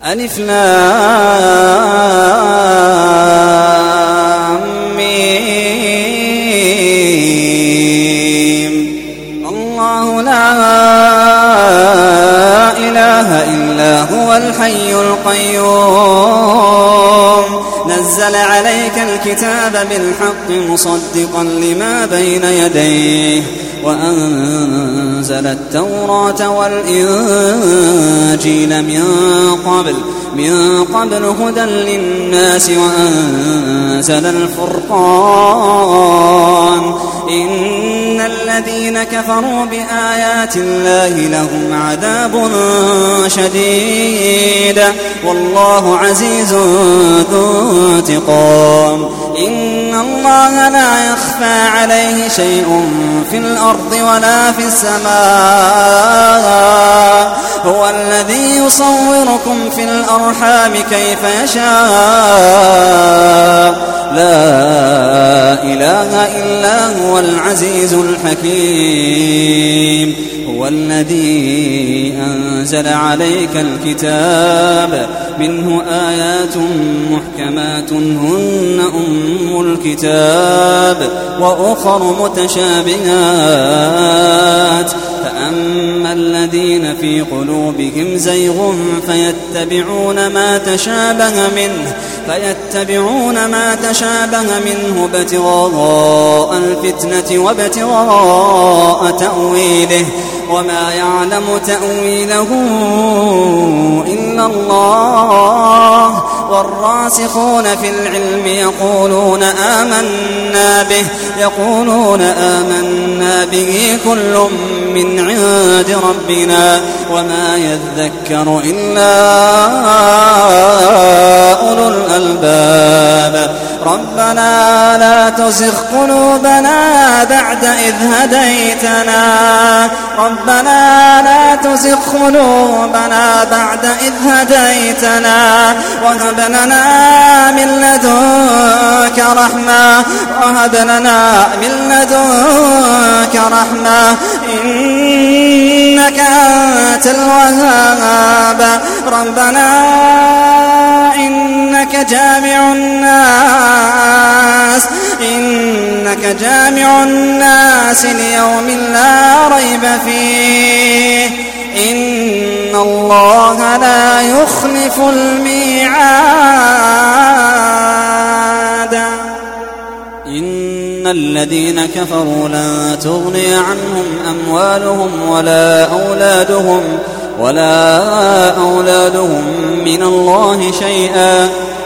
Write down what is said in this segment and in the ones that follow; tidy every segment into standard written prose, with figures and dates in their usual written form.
ألف لام ميم. الله لا إله إلا هو الحي القيوم نزل عليك الكتاب بالحق مصدقا لما بين يديه وأنزل التوراة والإنجيل من قبل هدى للناس وأنزل الفرقان إن الذين كفروا بآيات الله لهم عذاب شديد والله عزيز ذو انتقام. إن الله لا يخفى عليه شيء في الأرض ولا في السماء هو الذي يصوركم في الأرحام كيف يشاء لا إله إلا هو العزيز الحكيم. هو الذي أنزل عليك الكتاب منه آيات محكمات هن أم الكتاب وأخر متشابهات فأما الذين في قلوبهم زيغ فيتبعون ما تشابه منه ابتغاء الفتنة وابتغاء تأويله وما يعلم تأويله إلا الله والراسخون في العلم يقولون آمنا به كل من عند ربنا وما يذكر إلا أولو الألباب. ربنا لا تزغ قلوبنا بعد إذ هديتنا وهب لنا من لدنك رحمة إنك أنت الوهاب. ربنا إنك جامع الناس ليوم لا ريب فيه إن الله لا يخلف الميعاد. إن الذين كفروا لن تغني عنهم أموالهم ولا أولادهم من الله شيئا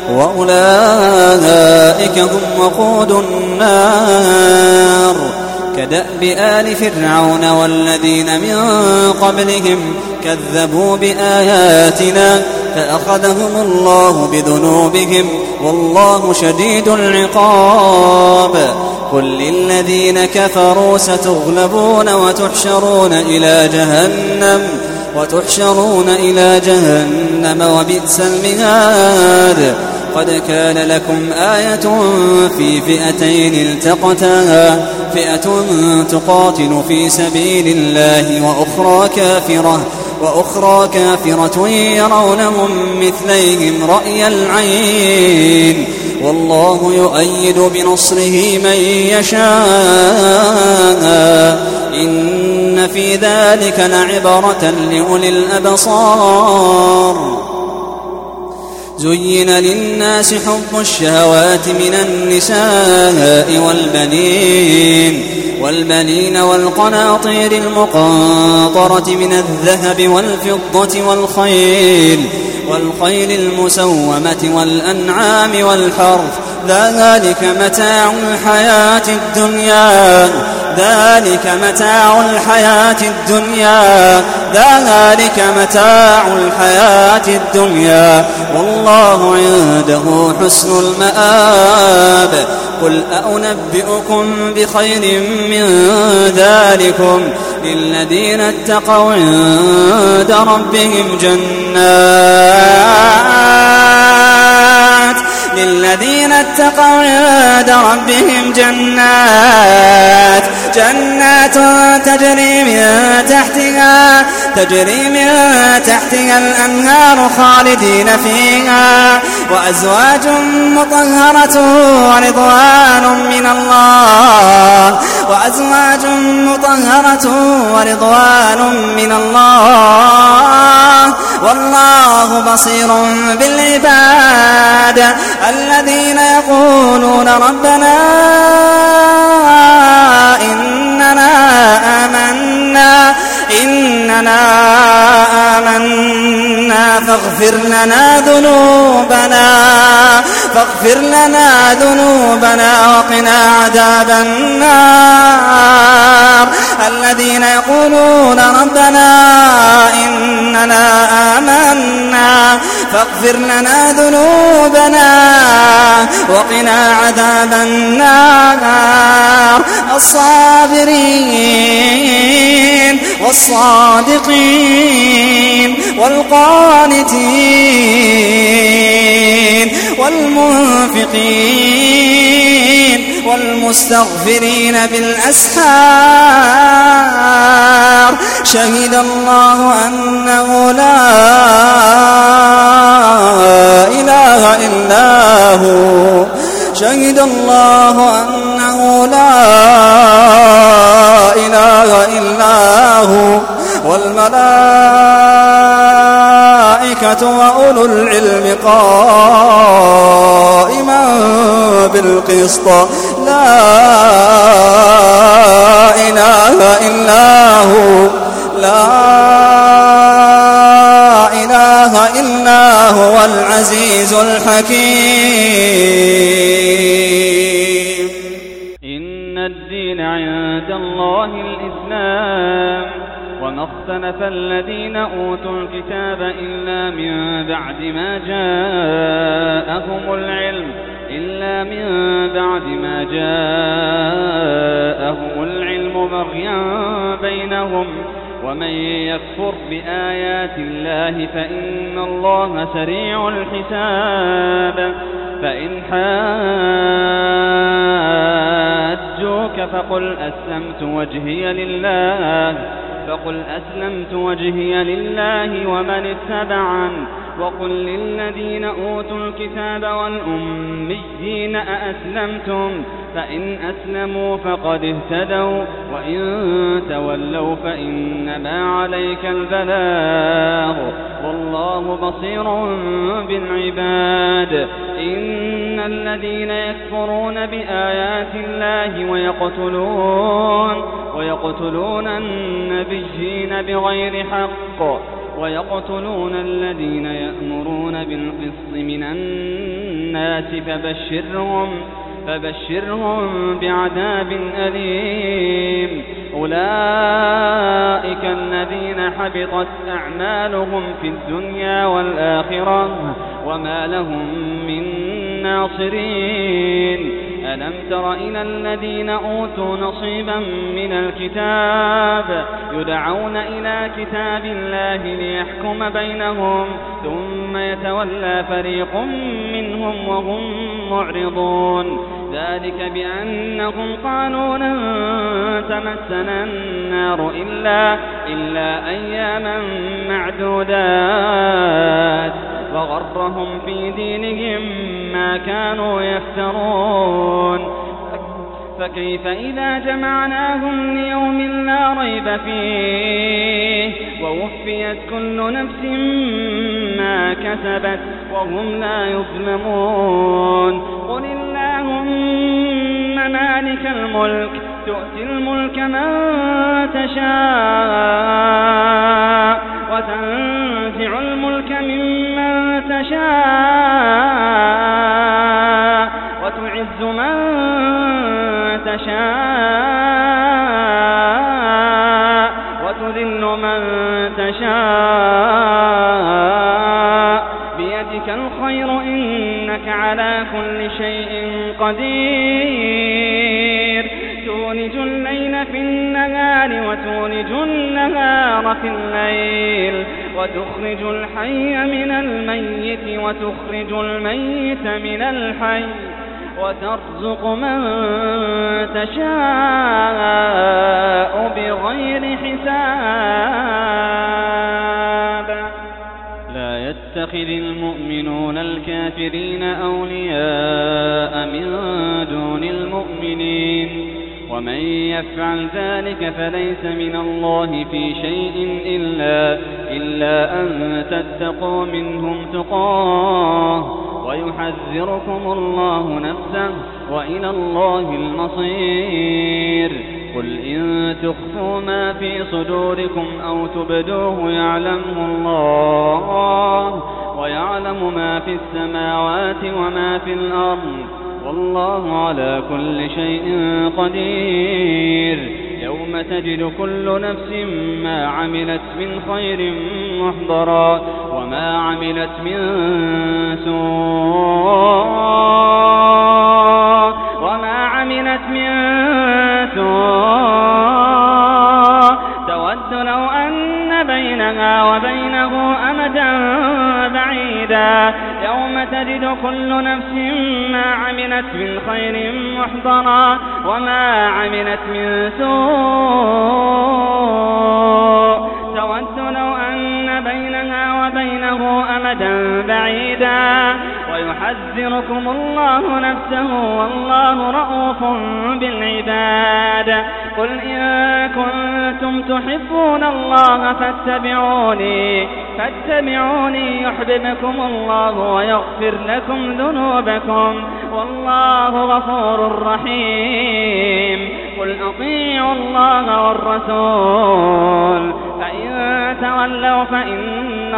وأولئك هم وقود النار. كدأب آل فرعون والذين من قبلهم كذبوا بآياتنا فأخذهم الله بذنوبهم والله شديد العقاب. قل للذين كفروا ستغلبون وتحشرون إلى جهنم وبئس المهاد. قد كان لكم آية في فئتين التقتا فئة تقاتل في سبيل الله وأخرى كافرة يرونهم مثليهم رأي العين والله يؤيد بنصره من يشاء إن في ذلك لعبرة لأولي الأبصار. زين للناس حب الشهوات من النساء والبنين والقناطير المقنطرة من الذهب والفضة والخيل المسومة والأنعام والحرث ذلك متاع الحياة الدنيا والله عنده حسن المآب. قل أنبئكم بخير من ذلكم للذين اتقوا عند ربهم جنات تجري من تجري من تحتها الأنهار خالدين فيها وأزواج مطهرة ورضوان من الله والله بصير بالعباد الذين يقولون ربنا إننا آمنا فاغفر لنا ذنوبنا وقنا عذاب النار الذين يقولون ربنا إننا آمنا فاغفر لنا ذنوبنا وقنا عذاب النار الصابرين والصادقين والقانتين والمنفقين والمستغفرين بالأسحار شهد الله أنه لا إله إلا هو والملائكة وأولو العلم قائما بالقسط لا إله إلا هو العزيز الحكيم. إن الدين عند الله الإسلام وما اختلف الذين أوتوا الكتاب إلا من بعد ما جاءهم العلم بغيا بينهم ومن يكفر بآيات الله فإن الله سريع الحساب. فإن حاجوك فقل أسلمت وجهي لله ومن اتبعن وقل للذين أوتوا الكتاب والأميين أأسلمتم فإن أسلموا فقد اهتدوا وإن تولوا فإنما عليك البلاغ والله بصير بالعباد. إن الذين يكفرون بآيات الله ويقتلون النبيين بغير حق ويقتلون الذين يأمرون بالقسط من الناس فبشرهم بعذاب أليم. أولئك الذين حبطت أعمالهم في الدنيا والآخرة وما لهم من ناصرين. ألم تر إلى الذين أوتوا نصيبا من الكتاب يدعون إلى كتاب الله ليحكم بينهم ثم يتولى فريق منهم وهم معرضون. ذلك بأنهم قالوا لن تمسنا النار إلا أياما معدودات وغرهم في دينهم ما كانوا يفترون. فكيف إذا جمعناهم ليوم لا ريب فيه ووفيت كل نفس ما كسبت وهم لا يظلمون. قل اللهم مالك الملك تؤتي الملك من تشاء وتنزع الملك ممن تشاء وتعز من تشاء وتذل من تشاء بيدك الخير إنك على كل شيء قدير. تولج الليل في النهار وتولج النهار في الليل وتخرج الحي من الميت وتخرج الميت من الحي وترزق من تشاء بغير حساب. يتخذ المؤمنون الكافرين أولياء من دون المؤمنين ومن يفعل ذلك فليس من الله في شيء إلا أن تتقوا منهم تقاه ويحذركم الله نفسه وإلى الله المصير. قل إن تخفوا ما في صدوركم أو تبدوه يعلمه الله ويعلم ما في السماوات وما في الأرض والله على كل شيء قدير. يوم تجد كل نفس ما عملت من خير محضرا وما عملت من سوء تود لو أن بينها وبينه أمدا بعيدا. يوم تجد كل نفس ما عملت من خير محضرا وما عملت من سوء تود لو أن بينها وبينه أمدا بعيدا ويحذركم الله نفسه والله رءوف بالعباد. قل إن كنتم تحبون الله فاتبعوني يحببكم الله ويغفر لكم ذنوبكم والله غفور رحيم. قل أطيعوا الله والرسول فإن تولوا فإن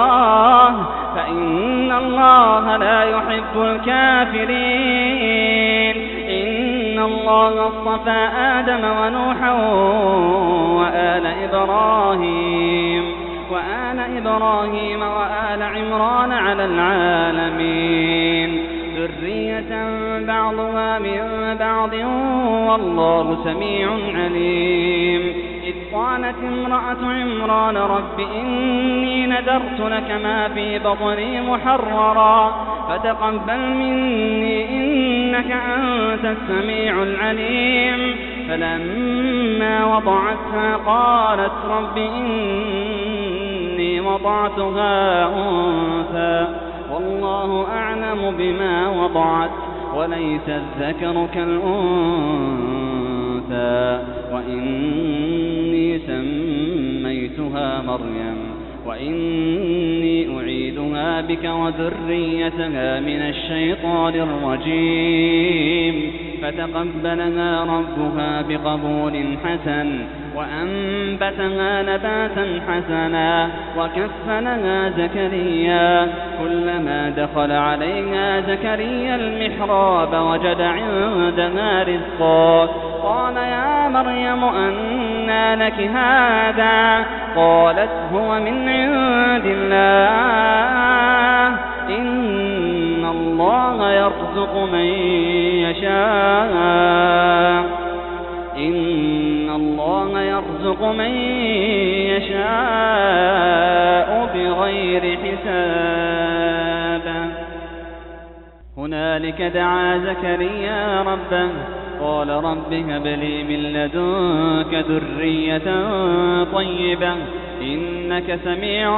الله لا يحب الكافرين. إن الله اصطفى آدم ونوحا وآل إبراهيم وآل عمران على العالمين ذرية بعضها من بعض والله سميع عليم. إذ قالت امرأة عمران رب إني نذرت لك ما في بطني محررا فتقبل مني إنك أنت السميع العليم. فلما وضعتها قالت رب إني وضعتها أنثى والله أعلم بما وضعت وليس الذكر كالأنثى وإني سميتها مريم وإني أعيدها بك وذريتها من الشيطان الرجيم. فتقبلها ربها بقبول حسن وأنبتها نباتا حسنا وكفلها زكريا. كلما دخل عليها زكريا المحراب وجد عندها رزقا قال يا مريم أنى لك هذا قالت هو من عند الله إن الله يرزق من يشاء بغير حساب. هنالك دعا زكريا ربه قال رب هب لي من لدنك ذرية طيبة إنك سميع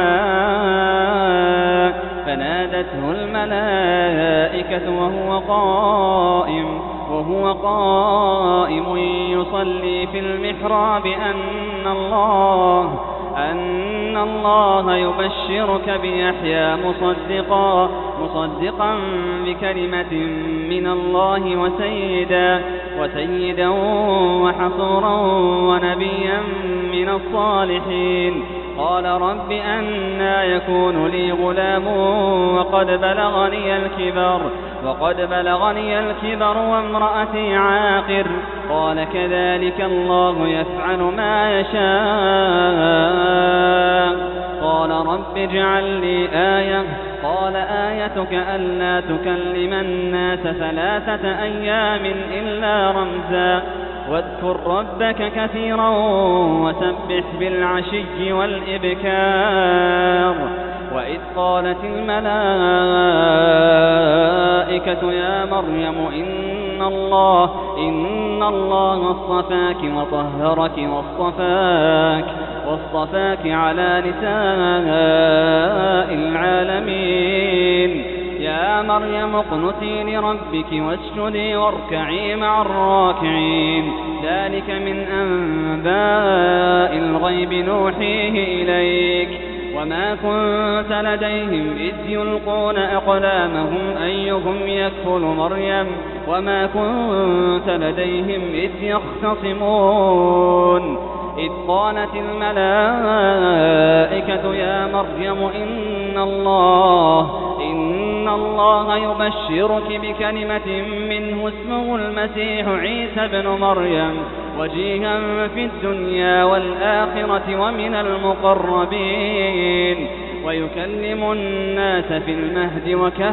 الدعاء. فنادته الملائكة وهو قائم يصلي في المحراب أن الله يبشرك بيحيى مصدقا بكلمة من الله وسيدا وحصورا ونبيا من الصالحين. قال رب أنى يكون لي غلام وقد بلغني الكبر وامرأتي عاقر. قال كذلك الله يفعل ما يشاء. قال رب اجعل لي آية. قال آيتك ألا تكلم الناس 3 أيام إلا رمزا واذكر ربك كثيرا وسبح بالعشي والإبكار. وإذ قالت الملائكة يا مريم إن الله اصطفاك وطهرك واصطفاك على نساء العالمين. يا مريم اقنتي لربك واسجدي واركعي مع الراكعين. ذلك من أنباء الغيب نوحيه إليك وما كنت لديهم إذ يلقون أقلامهم أيهم يكفل مريم وما كنت لديهم إذ يختصمون. إذ قالت الملائكة يا مريم إن الله يبشرك بكلمة منه اسمه المسيح عيسى بن مريم وجيها في الدنيا والآخرة ومن المقربين ويكلم الناس في المهد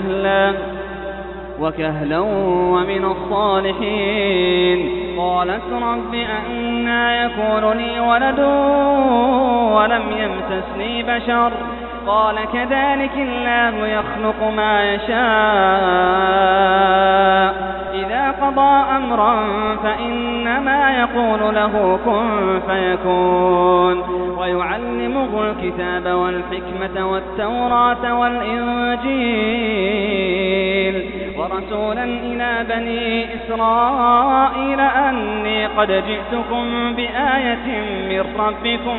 وكهلا ومن الصالحين. قالت رب أنى يكون لي ولد ولم يمسسني بشر قال كذلك الله يخلق ما يشاء إذا قضى أمرا فإنما يقول له كن فيكون. ويعلمه الكتاب والحكمة والتوراة والإنجيل ورسولا إلى بني إسرائيل أني قد جئتكم بآية من ربكم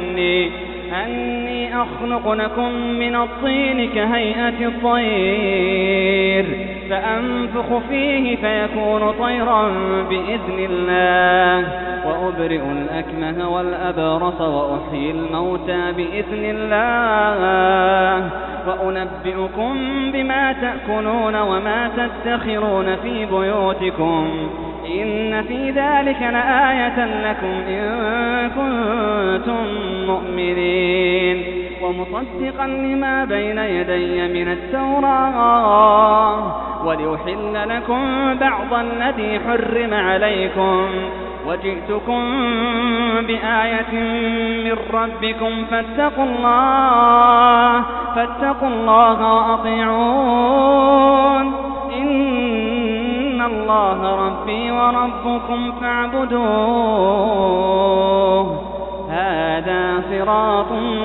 أني أخلق لكم من الطين كهيئة الطير فأنفخ فيه فيكون طيرا بإذن الله وأبرئ الأكمه والأبرص وأحيي الموتى بإذن الله وأنبئكم بما تأكلون وما تدخرون في بيوتكم إن في ذلك لآية لكم إن كنتم مؤمنين. ومصدقا لما بين يدي من التوراة ولأحل لكم بعض الذي حرم عليكم وجئتكم بآية من ربكم فاتقوا الله وأطيعون إن الله ربي وربكم فاعبدوه هذا صراط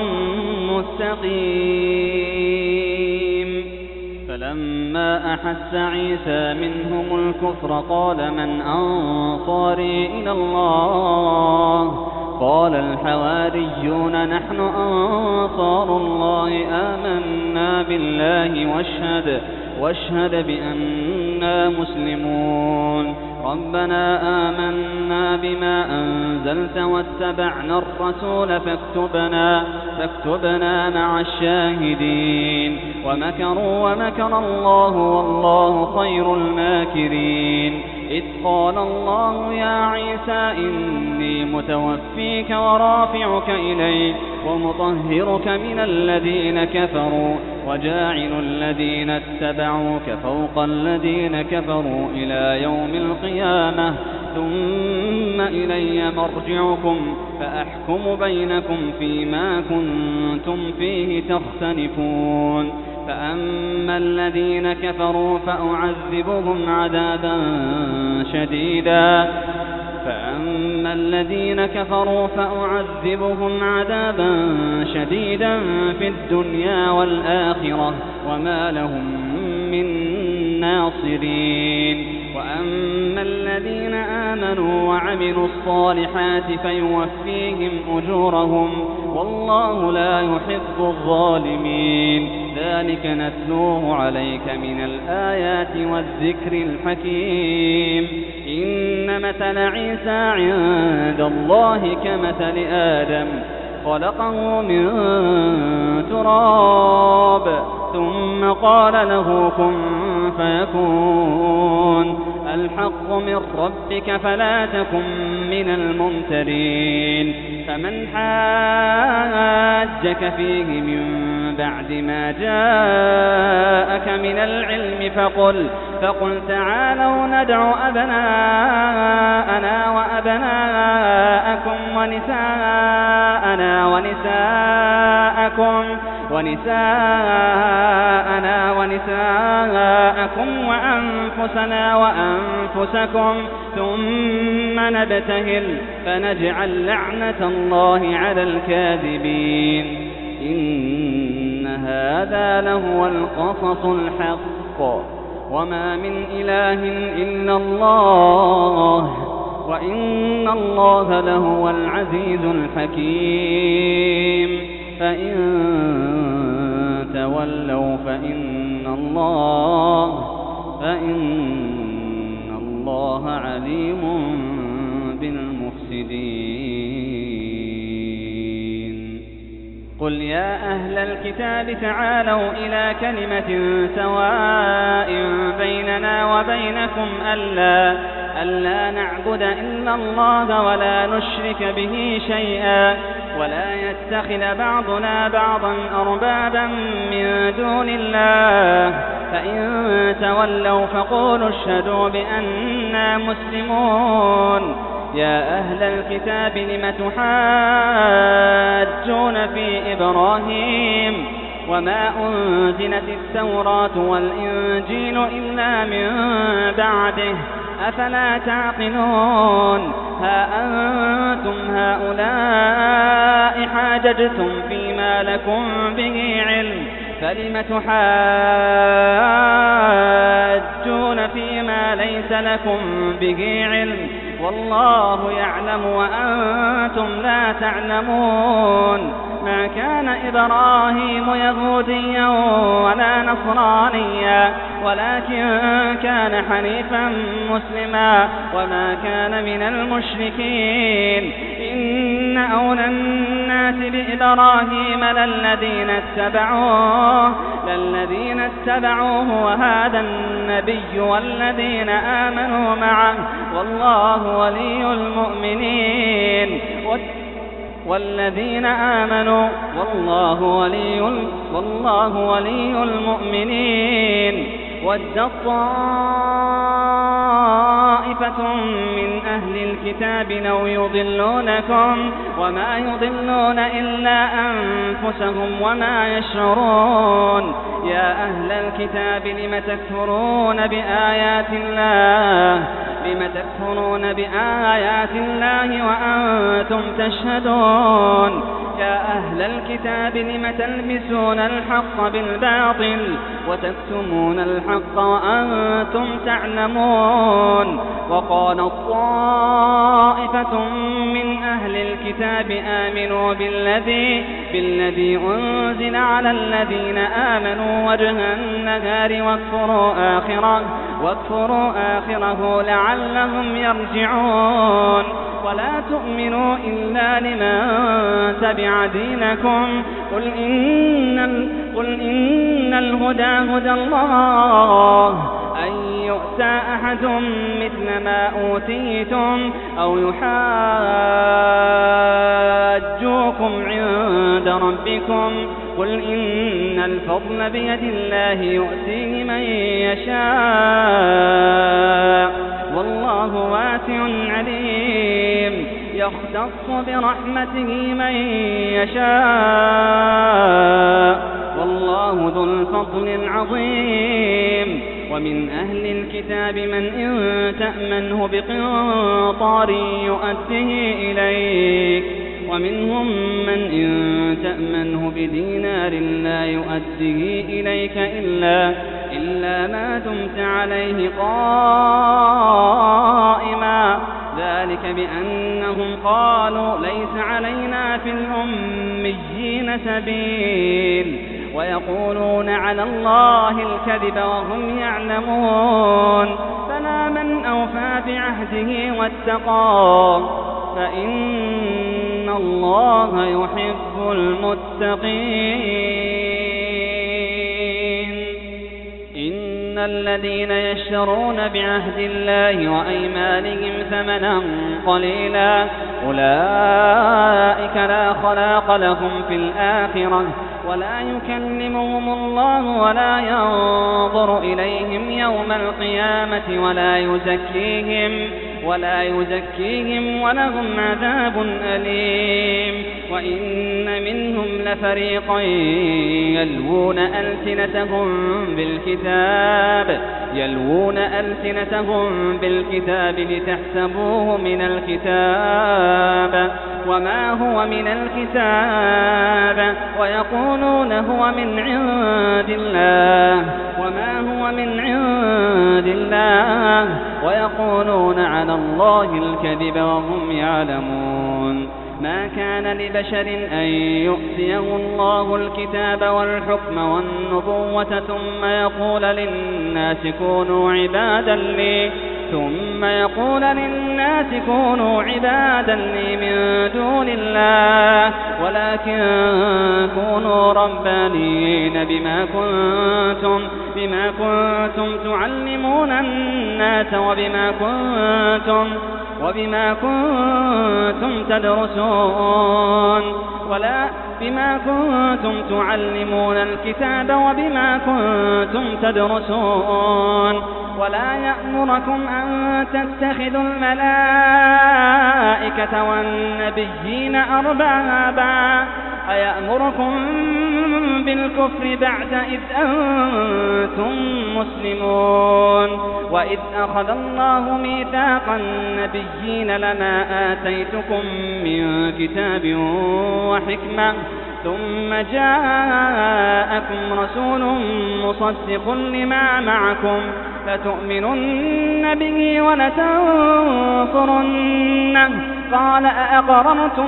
مستقيم. فلما أحس عيسى منهم الكفر قال من أنصاري إلى الله قال الحواريون نحن أنصار الله آمنا بالله واشهد بأننا مسلمون. ربنا آمنا بما أنزلت واتبعنا الرسول فاكتبنا مع الشاهدين. ومكروا ومكر الله والله خير الماكرين. إذ قال الله يا عيسى إني متوفيك ورافعك إلي ومطهرك من الذين كفروا وجاعل الذين اتبعوك فوق الذين كفروا إلى يوم القيامة ثم إلي مرجعكم فأحكم بينكم فيما كنتم فيه تختلفون. فأما الذين كفروا فأعذبهم عذابا شديدا في الدنيا والآخرة وما لهم من ناصرين. وأما الذين آمنوا وعملوا الصالحات فيوفيهم أجورهم والله لا يحب الظالمين. ذلك نتلوه عليك من الآيات والذكر الحكيم. إن مثل عيسى عند الله كمثل آدم خلقه من تراب ثم قال له كن فيكون. الحق من ربك فلا تكن من الممترين. فمن حاجك فيه من بعد ما جاءك من العلم فقل تعالوا ندع أبناءنا وأبناءكم ونساءنا نساءكم وأنفسنا وأنفسكم ثم نبتهل فنجعل لعنة الله على الكاذبين إن هذا لهو القصص الحق وما من إله إلا الله وإن الله لهو العزيز الحكيم فإن تولوا فإن الله عليم بالمفسدين قل يا أهل الكتاب تعالوا إلى كلمة سواء بيننا وبينكم ألا نعبد إلا الله ولا نشرك به شيئا ولا يتخذ بعضنا بعضا أربابا من دون الله فإن تولوا فقولوا اشهدوا بأننا مسلمون يا أهل الكتاب لم تحاجون في إبراهيم وما أنزلت التوراة والإنجيل إلا من بعده أفلا تعقلون ها أنتم هؤلاء حاججتم فيما لكم به علم فلم تحاجون فيما ليس لكم به علم والله يعلم وأنتم لا تعلمون ما كان إبراهيم يهوديا ولا نصرانيا ولكن كان حنيفا مسلما وما كان من المشركين إن أولى الناس بإبراهيم للذين اتبعوه وهذا النبي والذين آمنوا معه والله ولي المؤمنين والذين آمنوا والله ولي المؤمنين ودت طائفة من أهل الكتاب لو يضلونكم وما يضلون إلا أنفسهم وما يشعرون يا أهل الكتاب لم تكفرون بآيات الله وأنتم تشهدون يا أهل الكتاب لم تلبسون الحق بالباطل وتكتمون الحق وأنتم تعلمون وقال طائفة من أهل الكتاب آمنوا بالذي أنزل على الذين آمنوا وجه النهار واكفروا آخره لعلهم يرجعون ولا تؤمنوا إلا لمن تبع دينكم قل إن الهدى هدى الله أن يؤتى أحد مثل ما أوتيتم أو يحاجوكم عند ربكم قل إن الفضل بيد الله يؤتيه من يشاء والله واسع عليم يختص برحمته من يشاء والله ذو الفضل العظيم ومن أهل الكتاب من إن تأمنه بقنطار يؤده إليك ومنهم من إن تأمنه بدينار لا يؤده إليك إلا ما دمت عليه قائما ذلك بأنهم قالوا ليس علينا في الأميين سبيل ويقولون على الله الكذب وهم يعلمون فلا من أوفى بعهده واتقى فإن الله يحب المتقين إن الذين يشترون بعهد الله وأيمانهم ثمنا قليلا أولئك لا خلاق لهم في الآخرة ولا يكلمهم الله ولا ينظر إليهم يوم القيامة ولا يزكيهم ولهم عذاب أليم. وإن منهم لفريقا يلوون ألسنتهم بالكتاب لتحسبوه من الكتاب وما هو من الكتاب ويقولون هو من عند الله وما هو من عند الله ويقولون على الله الكذب وهم يعلمون. ما كان لبشر أن يؤتيه الله الكتاب والحكم والنبوة ثم يقول للناس كونوا عبادا لي من دون الله ولكن كونوا ربانيين بما كنتم تعلمون الناس وبما كنتم تدرسون بما كنتم تعلمون الكتاب وبما كنتم تدرسون. ولا يأمركم أن تتخذوا الملائكة والنبيين أربابا أيأمركم بالكفر بعد إذ أنتم مسلمون. وإذ أخذ الله ميثاق النبيين لما آتيتكم من كتاب وحكمة ثم جاءكم رسول مصدق لما معكم لتؤمنن به ولتنصرنه قال أأقررتم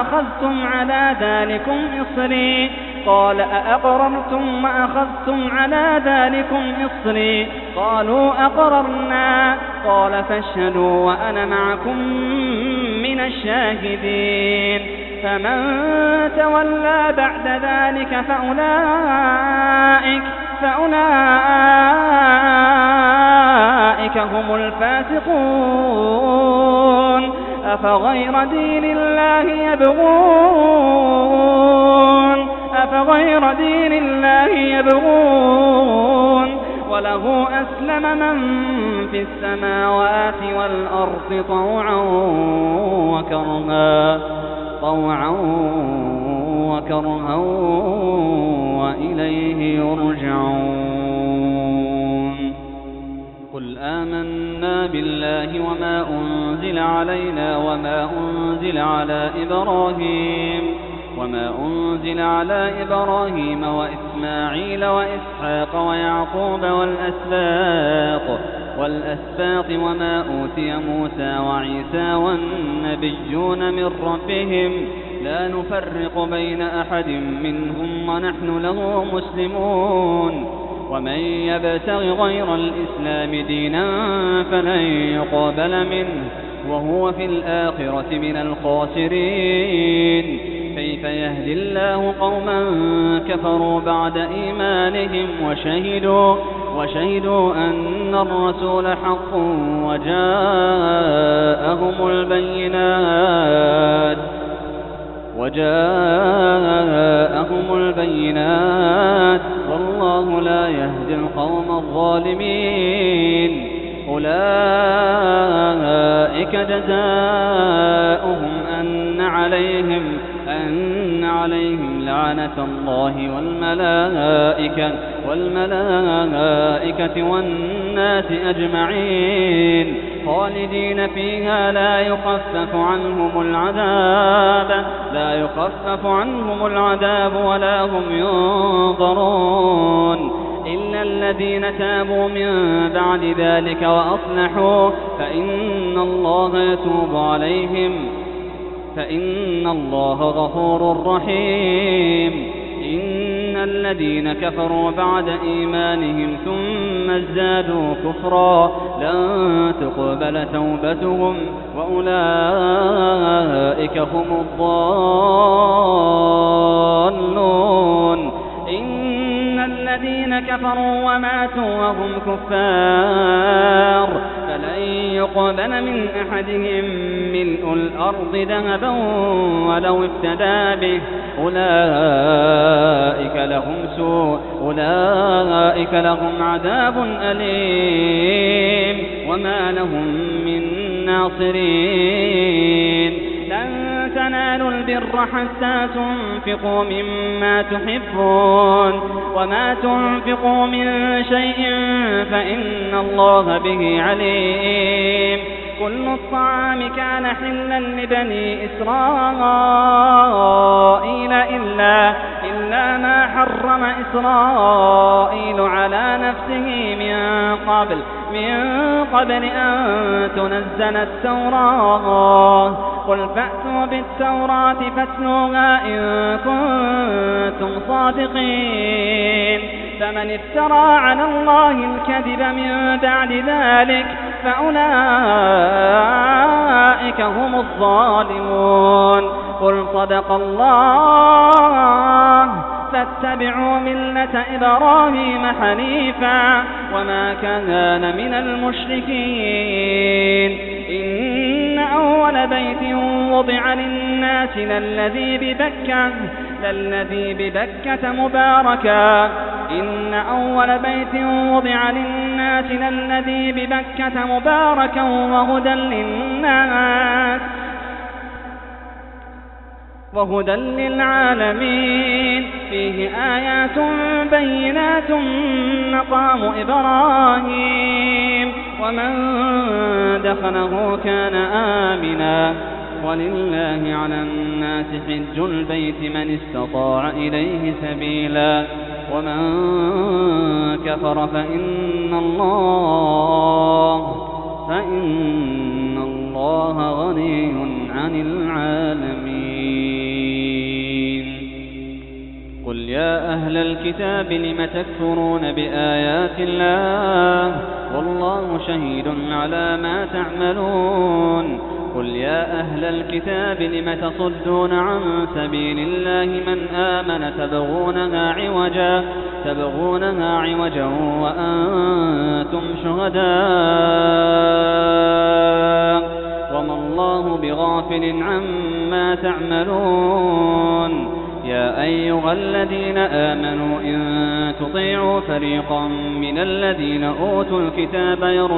وأخذتم على ذلكم إصري قالوا أقررنا قال فاشهدوا وأنا معكم من الشاهدين. فمن تولى بعد ذلك فأولئك هم الفاسقون. أفغير دين الله يبغون وله أسلم من في السماوات والأرض طوعا وكرها وإليه يرجعون. قل آمنا بالله وما أنزل علينا وما أنزل على إبراهيم وإسماعيل وإسحاق ويعقوب والأسباط وما أوتي موسى وعيسى والنبيون من ربهم لا نفرق بين أحد منهم ونحن له مسلمون. ومن يبتغ غير الإسلام دينا فلن يقبل منه وهو في الآخرة من الخاسرين. كيف يهدي الله قوما كفروا بعد إيمانهم وشهدوا أن الرسول حق وجاءهم البينات والله لا يهدي القوم الظالمين. أولئك جزاؤهم أن عليهم لعنة الله والملائكة والناس أجمعين خالدين فيها لا يخفف عنهم العذاب ولا هم ينظرون إلا الذين تابوا من بعد ذلك وأصلحوا فإن الله يتوب عليهم فإن الله غفور رحيم. إن الذين كفروا بعد إيمانهم ثم ازدادوا كفرا لن تقبل توبتهم وأولئك هم الضالون. إن الذين كفروا وماتوا وهم كفار فلن يقبل من أحدهم ملء الأرض ذهبا ولو افتدى به أولئك لهم عذاب أليم وما لهم من الناصرين لن تنالوا البر حتى تنفقوا مما تحبون وما تنفقوا من شيء فإن الله به عليم كل الطعام كان حلا لبني إسرائيل إلا ما حرم إسرائيل على نفسه من قبل أن تنزل التوراة قل فأتوا بالتوراة فاتلوها إن كنتم صادقين فمن افترى على الله الكذب من بعد ذلك فأولئك هم الظالمون قل صدق الله فاتبعوا ملة إبراهيم حنيفا وما كان من المشركين إن أول بيت وضع للناس للذي ببكة مباركا إن أول بيت وضع للناس للذي ببكة مباركا وهدى للعالمين فيه آيات بينات مقام إبراهيم ومن دخله كان آمنا ولله على الناس حج البيت من استطاع إليه سبيلا ومن كفر فإن الله غني عن العالمين قل يا أهل الكتاب لم تكفرون بآيات الله والله شهيد على ما تعملون قل يا أهل الكتاب لم تصدون عن سبيل الله من آمن تبغونها عوجا وأنتم شهداء وما الله بغافل عما تعملون يا أيها الذين آمنوا إن تطيعوا فريقا من الذين أوتوا الكتاب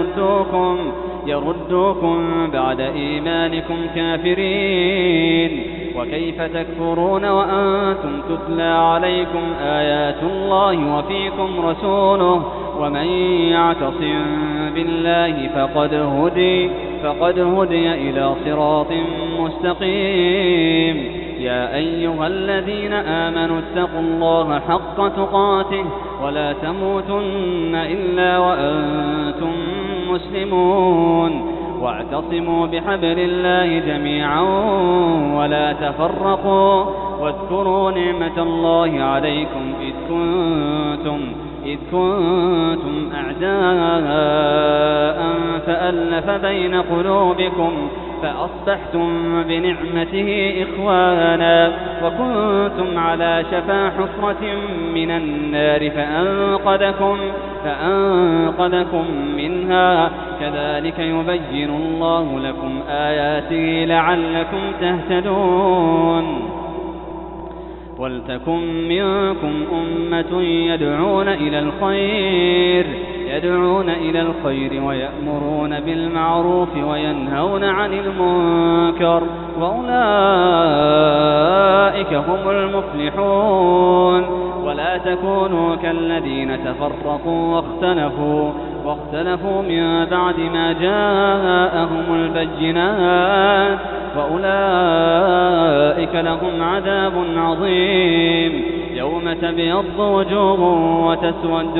يردوكم بعد إيمانكم كافرين وكيف تكفرون وأنتم تتلى عليكم آيات الله وفيكم رسوله ومن يعتصم بالله فقد هدي إلى صراط مستقيم يا أيها الذين آمنوا اتقوا الله حق تقاته ولا تموتن إلا وأنتم مسلمون واعتصموا بحبل الله جميعا ولا تفرقوا واذكروا نعمة الله عليكم إذ كنتم أعداء فألف بين قلوبكم فأصبحتم بنعمته إخوانا وكنتم على شفا حفرة من النار فأنقذكم منها كذلك يبين الله لكم آياته لعلكم تهتدون ولتكن منكم أمة يدعون إلى الخير ويأمرون بالمعروف وينهون عن المنكر وأولئك هم المفلحون ولا تكونوا كالذين تفرقوا واختلفوا من بعد ما جاءهم البينات وأولئك لهم عذاب عظيم يوم تبيض وجوه وتسود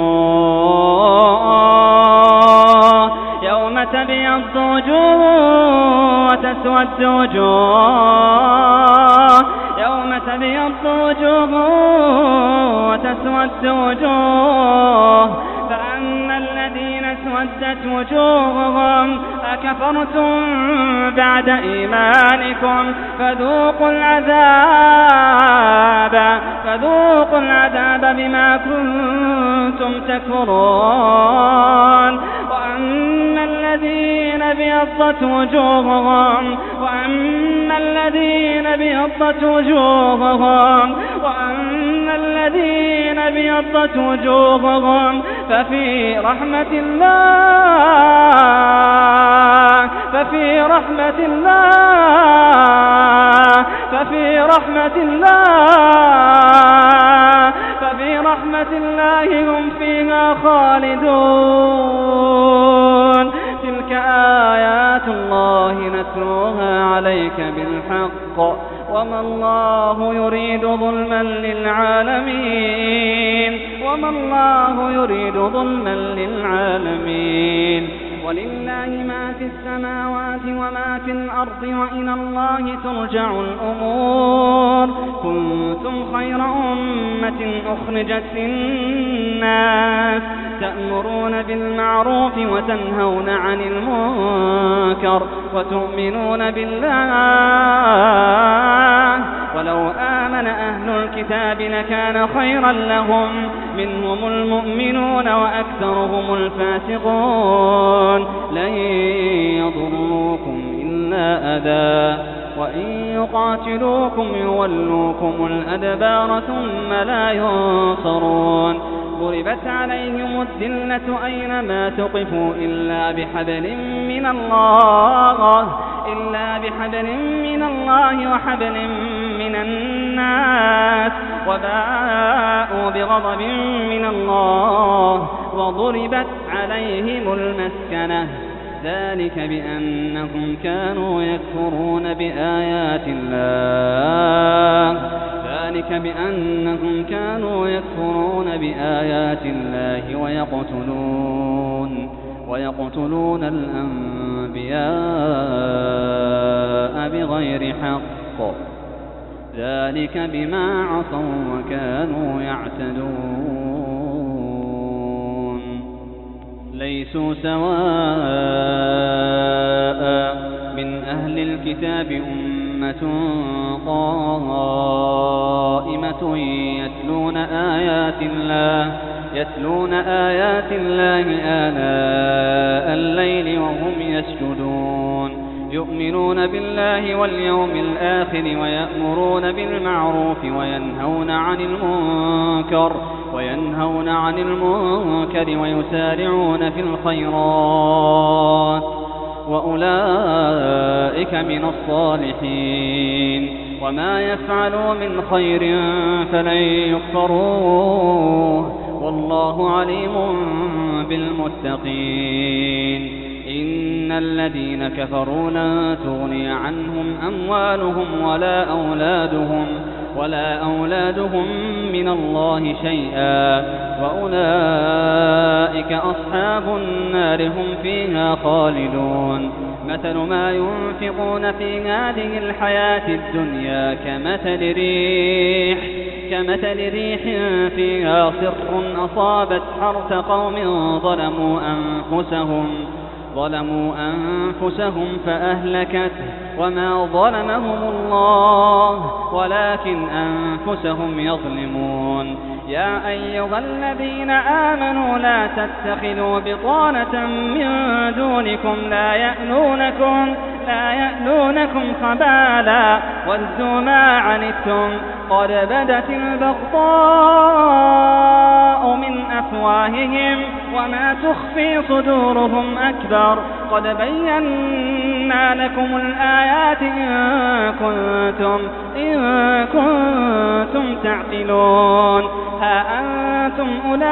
وجوه يوم تبيض وجوه وتسود وجوه يوم تبيض وجوه وتسود وجوه فأما الذين اسودت وجوههم أكفرتم بعد إيمانكم فذوقوا العذاب بما كنتم تكفرون وأما الذين ابيضت وجوههم ففي ففي رحمة الله هم فيها خالدون. تلك آيات الله نتلوها عليك بالحق وما الله يريد ظلما للعالمين ولله ما في السماوات وما في الأرض وإلى الله ترجع الأمور. كنتم خير أمة أخرجت للناس تأمرون بالمعروف وتنهون عن المنكر وتؤمنون بالله. ولو آمن أهل الكتاب لكان خيرا لهم منهم المؤمنون وأكثرهم الفاسقون. لن يضروكم إلا أذى وإن يقاتلوكم يولوكم الأدبار ثم لا ينصرون. ضربت عليهم الذلة أينما تقفوا إلا بحبل من الله وحبل من الناس وباءوا بغضب من الله وضربت عليهم المسكنة. ذلك بأنهم كانوا يكفرون بآيات الله ويقتلون الأنبياء بغير حق. ذلك بما عصوا وكانوا يعتدون. ليسوا سواء من أهل الكتاب أمة قائمة يتلون آيات الله آناء الليل وهم يسجدون. يؤمنون بالله واليوم الآخر ويأمرون بالمعروف وينهون عن المنكر ويسارعون في الخيرات وأولئك من الصالحين. وما يفعلوا من خير فلن يكفروه والله عليم بالمتقين. إن الذين كفروا لن تغني عنهم أموالهم ولا أولادهم من الله شيئا وأولئك أصحاب النار هم فيها خالدون. مثل ما ينفقون في هذه الحياة الدنيا كمثل ريح فيها صر أصابت حرث قوم ظلموا أنفسهم فأهلكته وما ظلمهم الله ولكن أنفسهم يظلمون. يا أيها الذين آمنوا لا تتخذوا بطانة من دونكم لا يألونكم خبالا ودوا ما عنتم قد بدت البغضاء من أفواههم وما تخفي صدورهم أكبر. قد بينا لكم الآيات إن كنتم تعقلون. ها أنتم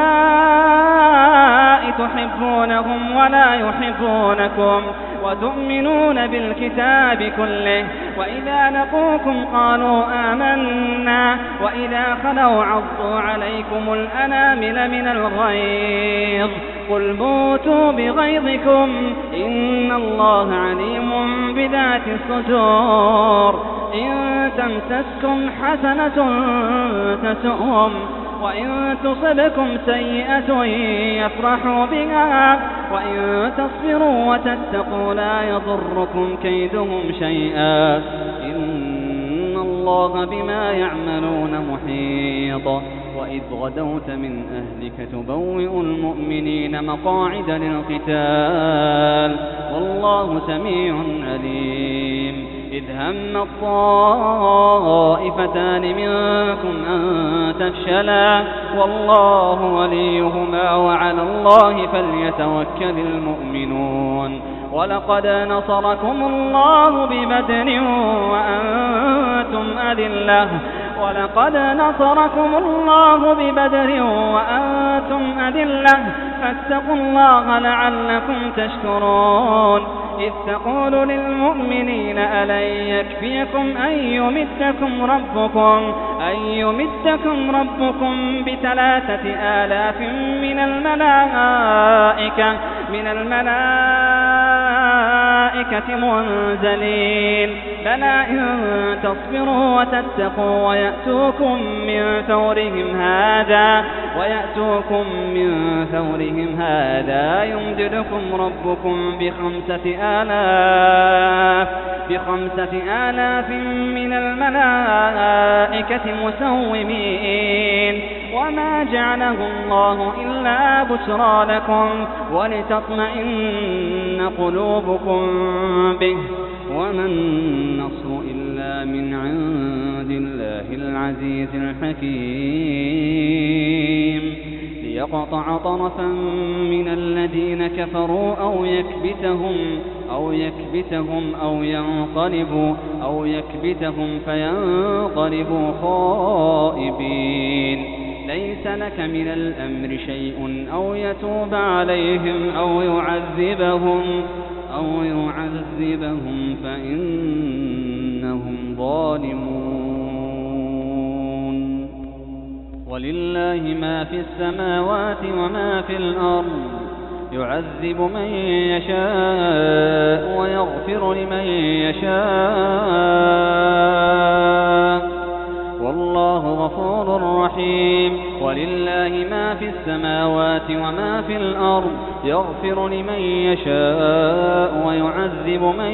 أولئك تحبونهم ولا يحبونكم وتؤمنون بالكتاب كله وإذا لقوكم قالوا آمنا وإذا خلوا عضوا عليكم الأنامل من الغيظ. قل موتوا بغيظكم إن الله عليم بذات الصدور. إن تمسسكم حسنة تسؤهم وإن تصبكم سيئة يفرحوا بها وإن تصبروا وتتقوا لا يضركم كيدهم شيئا إن الله بما يعملون محيط. وإذ غدوت من أهلك تبوئ المؤمنين مقاعد للقتال والله سميع عليم. إذ هم الطائفتان منكم أن تفشلا والله وليهما وعلى الله فليتوكل المؤمنون. ولقد نصركم الله ببدر وأنتم أذلة فاتقوا الله لعلكم تشكرون. إذ تقول للمؤمنين ألن يكفيكم أن يمدكم ربكم ب3,000 من الملائكة منزلين بلى إن تصبروا وتتقوا ويأتوكم من فورهم هذا يمددكم ربكم ب5,000 من الملائكة مسومين وما جعله الله إلا بشرى لكم ولتطمئن قلوبكم به وما النصر إلا من عند الله العزيز الحكيم. ليقطع طرفا من الذين كفروا أو يكبتهم فينقلبوا خائبين. ليس لك من الأمر شيء أو يتوب عليهم أو يعذبهم فإنهم ظالمون. ولله ما في السماوات وما في الأرض يعذب من يشاء ويغفر لمن يشاء والله غفور رحيم. ولله ما في السماوات وما في الأرض يغفر لمن يشاء ويعذب من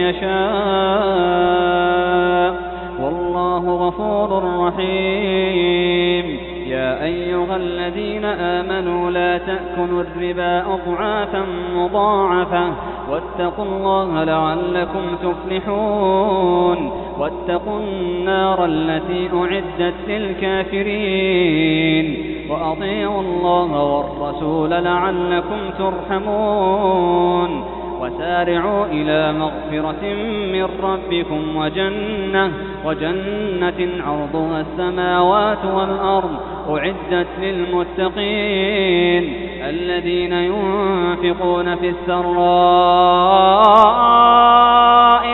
يشاء والله غفور رحيم. يا أيها الذين آمنوا لا تأكلوا الربا أضعافا مضاعفة واتقوا الله لعلكم تفلحون. واتقوا النار التي أعدت للكافرين وأطيعوا الله والرسول لعلكم ترحمون. وسارعوا إلى مغفرة من ربكم وجنة عرضها السماوات والأرض أعدت للمتقين الذين ينفقون في السراء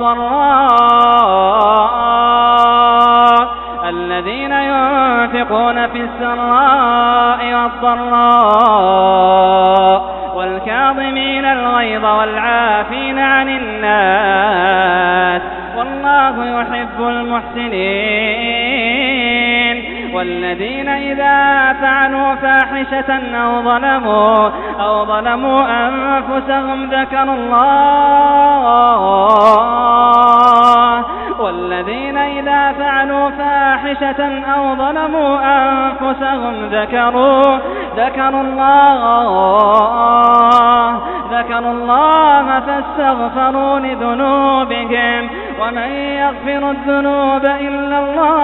والضراء والكاظمين الغيظ والعافين عن الناس والله يحب المحسنين. والذين إذا فعلوا فاحشة أو ظلموا أنفسهم ذكروا الله فاستغفروا لذنوبهم ومن يغفر الذنوب إلا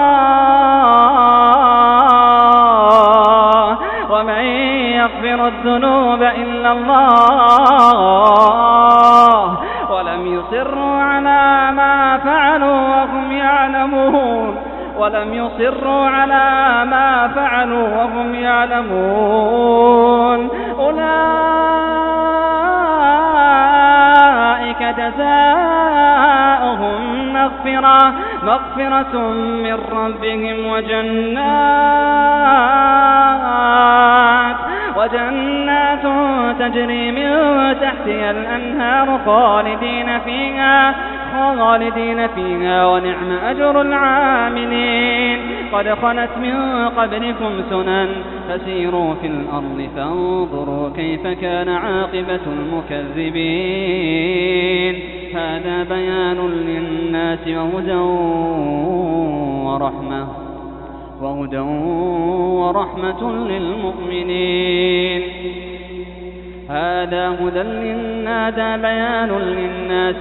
الله ولم يصروا على ما فعلوا وهم يعلمون أولئك جزاؤهم مغفرة من ربهم وجنات تجري من تحتها الأنهار خالدين فيها ونعم أجر العاملين. قد خلت من قبلكم سنن فسيروا في الأرض فانظروا كيف كان عاقبة المكذبين. هذا بيان للناس وهدى ورحمة للمؤمنين. هذا بيان للناس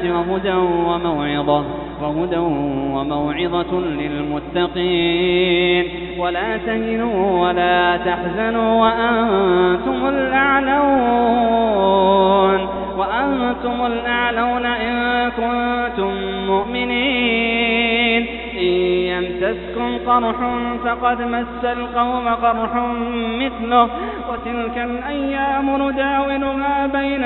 وهدى وموعظة للمتقين. ولا تهنوا ولا تحزنوا وأنتم الأعلون المؤمنين إن يمسسكم قرح فقد مس القوم قرح مثله وتلك الأيام نداولها بين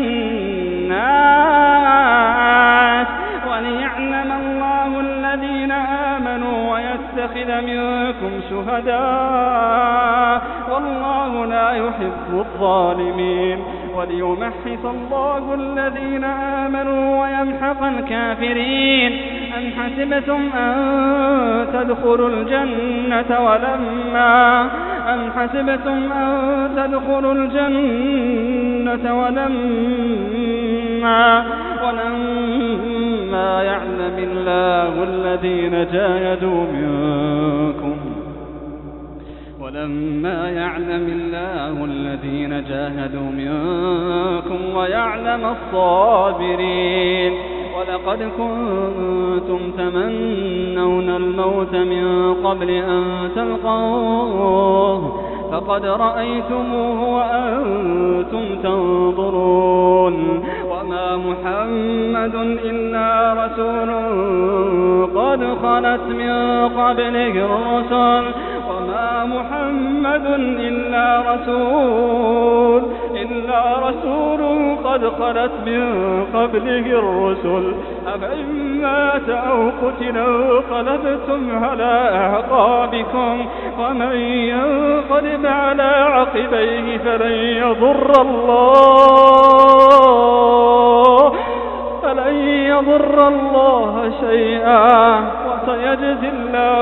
الناس وليعلم الله الذين آمنوا ويتخذ منكم شهداء والله لا يحب الظالمين وليمحص الله الذين آمنوا ويمحق الكافرين أم حسبتم أن تدخلوا الجنة ولما يعلم الله الذين جاهدوا منكم ويعلم الصابرين ولقد كنتم تمنون الموت من قبل أن تلقوه فقد رأيتموه وأنتم تنظرون وما محمد إلا رسول قد خلت من قبله الرسل أفإن مات أو قتل انقلبتم على أعقابكم ومن ينقلب على عقبيه فلن يضر الله شيئا وسيجزي الله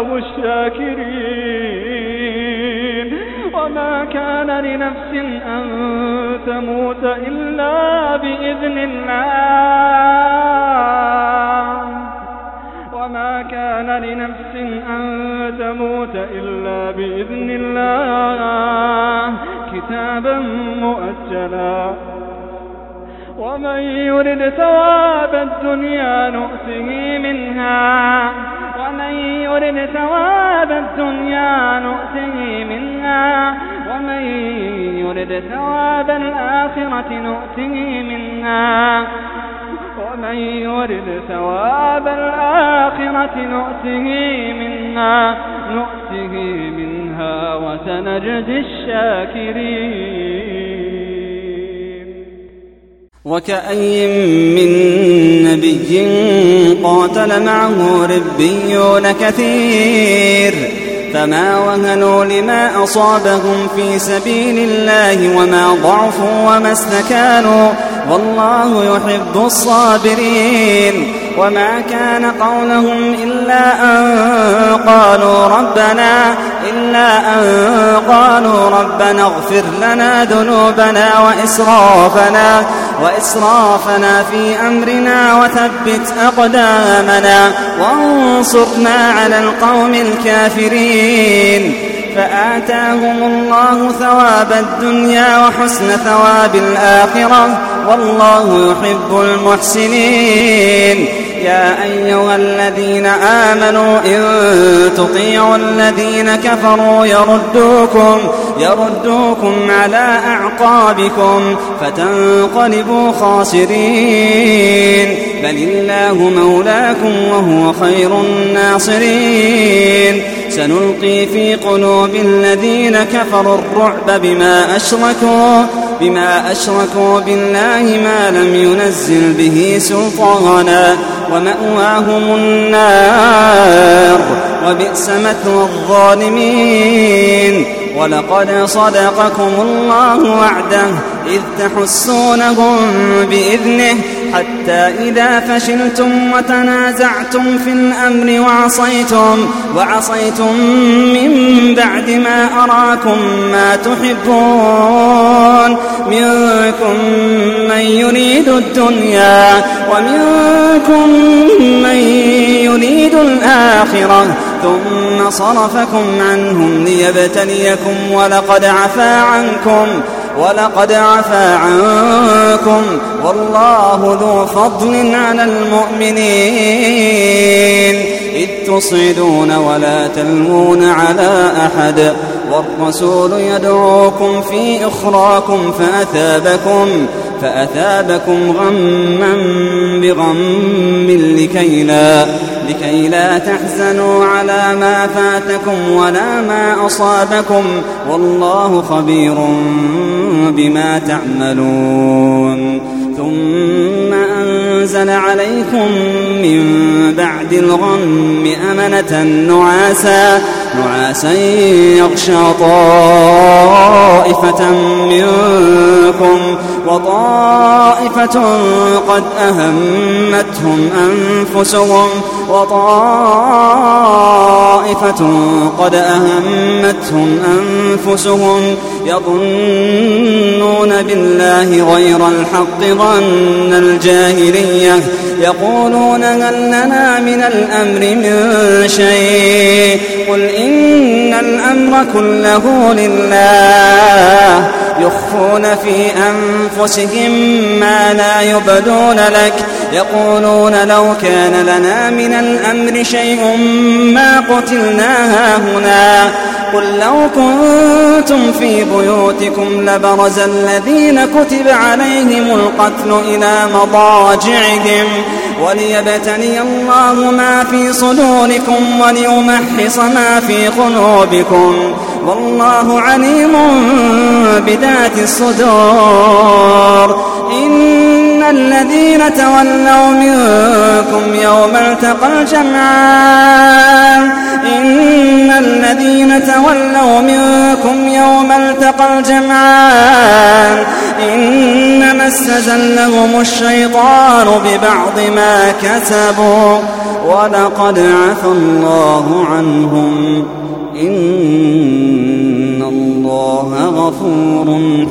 الشاكرين وما كان لنفس أن تموت إلا بإذن الله كتابا مؤجلا ومن يرد ثواب الدنيا نؤته منها ومن يرد ثواب الآخرة نؤته منها وسنجزي الشاكرين. وكأي من نبي قاتل معه ربيون كثير فما وهنوا لما أصابهم في سبيل الله وما ضعفوا وما استكانوا والله يحب الصابرين. وما كان قولهم إلا أن قالوا ربنا اغفر لنا ذنوبنا وإسرافنا في أمرنا وثبت أقدامنا وانصرنا على القوم الكافرين. فآتاهم الله ثواب الدنيا وحسن ثواب الآخرة والله يحب المحسنين. يا أيها الذين آمنوا إن تطيعوا الذين كفروا يردوكم على أعقابكم فتنقلبوا خاسرين. بل الله مولاكم وهو خير الناصرين. سنلقي في قلوب الذين كفروا الرعب بما أشركوا بالله ما لم ينزل به سلطانا ومأواهم النار وبئس مثوى الظالمين. ولقد صدقكم الله وعده إذ تحسونهم بإذنه حتى إذا فشلتم وتنازعتم في الأمر وعصيتم من بعد ما أراكم ما تحبون منكم من يريد الدنيا ومنكم من يريد الآخرة ثم صرفكم عنهم ليبتليكم ولقد عفا عنكم والله ذو فضل على المؤمنين. إذ تصعدون ولا تلوون على أحد والرسول يدعوكم في أخراكم فأثابكم غما بغم لكي لا تحزنوا على ما فاتكم ولا ما أصابكم والله خبير بما تعملون ثم أنزل عليكم من بعد الغم أمنة نعاسا يغشى طائفة منكم وطائفة قد أهمتهم أنفسهم يظنون بالله غير الحق ظن الجاهلية يقولون هل لنا من الأمر من شيء قل إن الأمر كله لله يخفون في أنفسهم ما لا يبدون لك يقولون لو كان لنا من الأمر شيء ما قتلنا هاهنا قل لو كنتم في بيوتكم لبرز الذين كتب عليهم القتل إلى مضاجعهم وليبتلي الله ما في صدوركم وليمحص ما في قلوبكم والله عليم بذات الصدور إن الذين تولوا منكم يوم التقى الجمعان إنما استزلهم الشيطان ببعض ما كسبوا ولقد عفى الله عنهم إن الله غفور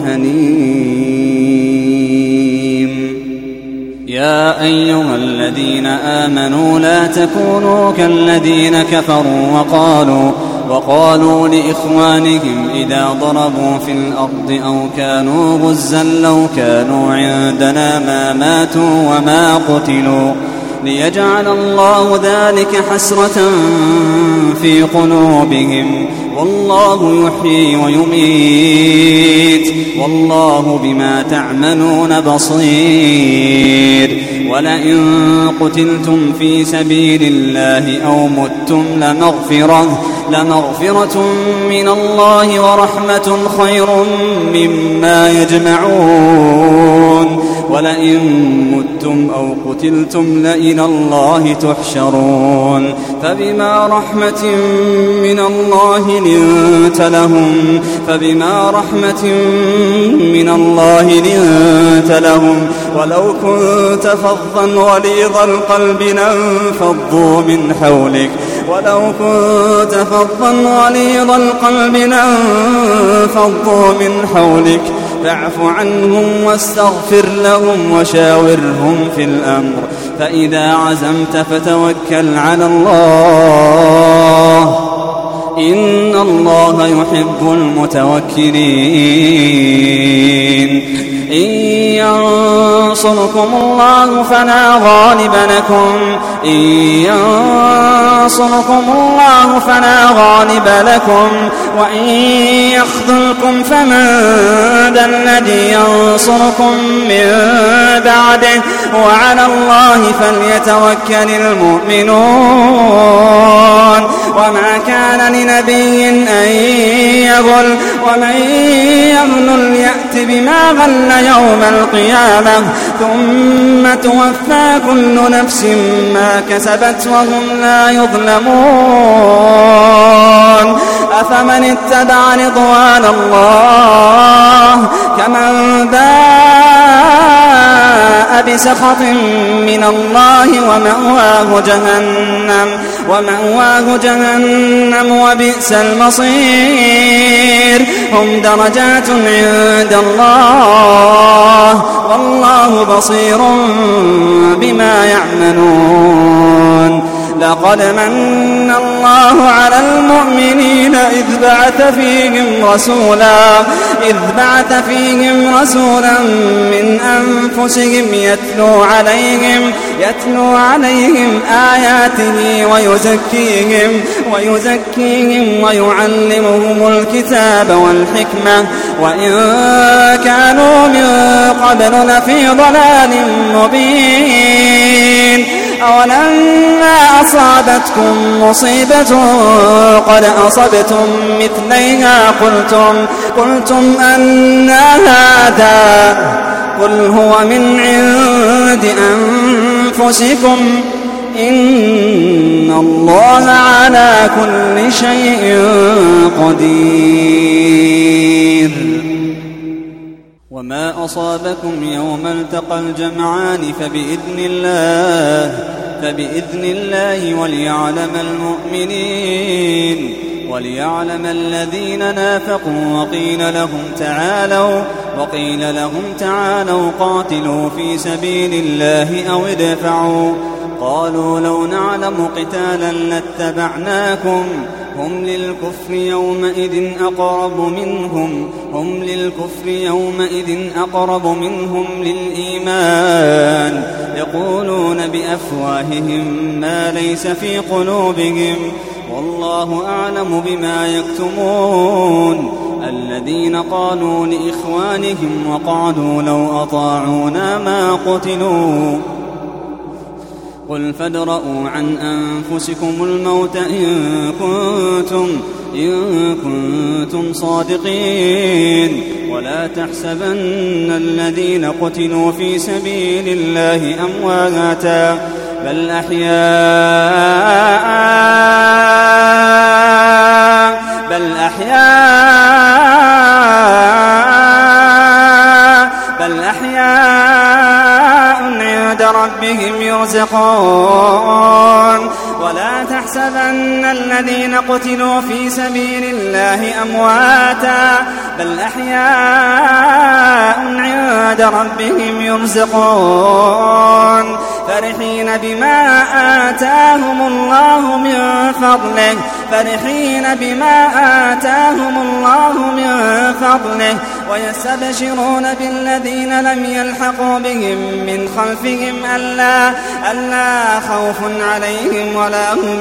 حليم يا أيها الذين آمنوا لا تكونوا كالذين كفروا وقالوا لإخوانهم إذا ضربوا في الأرض أو كانوا غزا لو كانوا عندنا ما ماتوا وما قتلوا ليجعل الله ذلك حسرة في قلوبهم والله يحيي ويميت والله بما تعملون بصير ولئن قتلتم في سبيل الله أو متم لمغفرة من الله ورحمة خير مما يجمعون ولئن متم أو قتلتم لإلى الله تحشرون فبما رحمة من الله لنت لهم ولو كنت فظا غليظ القلب لانفضوا من حولك فاعف عنهم واستغفر لهم وشاورهم في الأمر فإذا عزمت فتوكل على الله إن الله يحب المتوكلين إن ينصركم الله فلا غالب لكم وإن يخذلكم فمن ذا الذي ينصركم من بعده وعلى الله فليتوكل المؤمنون وما كان لنبي أن يغل ومن يغل يأت بما غل يوم القيامة ثم توفى كل نفس ما كسبت وهم لا يظلمون أفمن اتبع رضوان الله كمن باء بسخط من الله ومأواه جهنم وبئس المصير هم درجات عند الله والله بصير بما يعملون لقد من الله على المؤمنين إذ بعث فيهم رسولا من أنفسهم يتلو عليهم آياته ويزكيهم ويعلمهم الكتاب والحكمة وإن كانوا من قبل لفي ضلال مبين أولما أصابتكم مصيبة قد أصبتم مثليها قلتم أنى هذا قل هو من عند أنفسكم إن الله على كل شيء قدير. وما أصابكم يوم التقى الجمعان فبإذن الله وليعلم الذين نافقوا وقيل لهم تعالوا قاتلوا في سبيل الله أو ادفعوا قالوا لو نعلم قتالا لاتبعناكم هم للكفر يومئذ أقرب منهم للإيمان يقولون بأفواههم ما ليس في قلوبهم والله أعلم بما يكتمون الذين قالوا لإخوانهم وقعدوا لو أطاعونا ما قتلوا قل فادرءوا عن أنفسكم الموت إن كنتم صادقين ولا تحسبن الذين قتلوا في سبيل الله أمواتا بل أحياء عند ربهم يرزقون ولا تحسبن الذين قتلوا في سبيل الله أمواتا بل أحياء عند ربهم يرزقون فرحين بما آتاهم الله من فضله ويستبشرون بالذين لم يلحقوا بهم من خلفهم ألا خوف عليهم ولا هم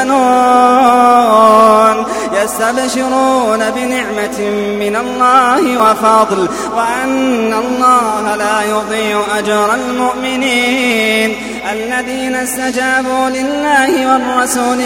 يحزنون يستبشرون بنعمة من الله وفضل وأن الله لا يضيع أجر المؤمنين الذين استجابوا لله والرسول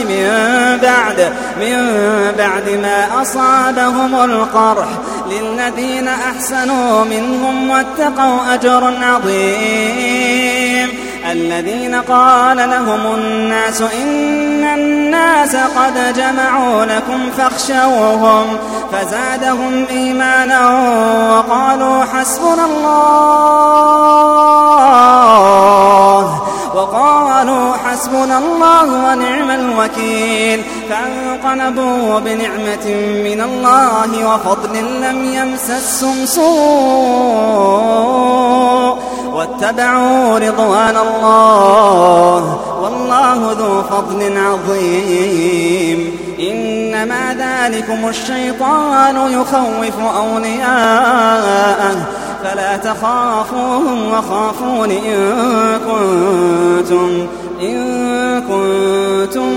من بعد ما أصابهم القرح للذين أحسنوا منهم واتقوا أجر عظيم الذين قال لهم الناس إن الناس قد جمعوا لكم فاخشوهم فزادهم إيمانا وقالوا حسبنا الله ونعم الوكيل فانقلبوا بنعمة من الله وفضل لم يمسسهم سوء واتبعوا رضوان الله والله ذو فضل عظيم إنما ذلكم الشيطان يخوف أولياءه فلا تخافوهم وخافون إن كنتم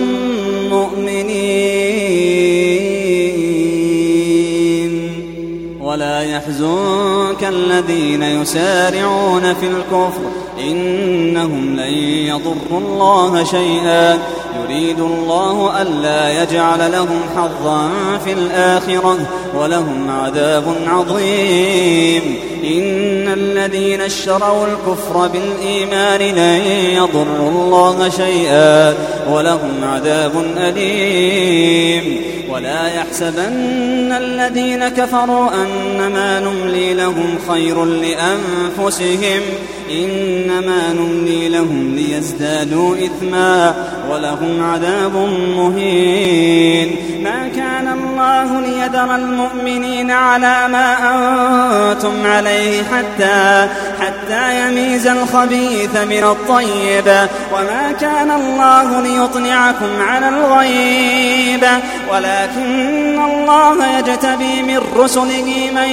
مؤمنين ولا يحزنك الذين يسارعون في الكفر إنهم لن يضروا الله شيئا يريد الله ألا يجعل لهم حظا في الآخرة ولهم عذاب عظيم إن الذين اشتروا الكفر بالإيمان لن يضروا الله شيئا ولهم عذاب أليم ولا يحسبن الذين كفروا أنما نملي لهم خير لأنفسهم إنما نملي لهم ليزدادوا إثما ولهم عذاب مهين ما كان الله ليذر المؤمنين على ما أنتم عليه حتى يميز الخبيث من الطيب وما كان الله ليطلعكم على الغيب ولكن الله يجتبي من رسله من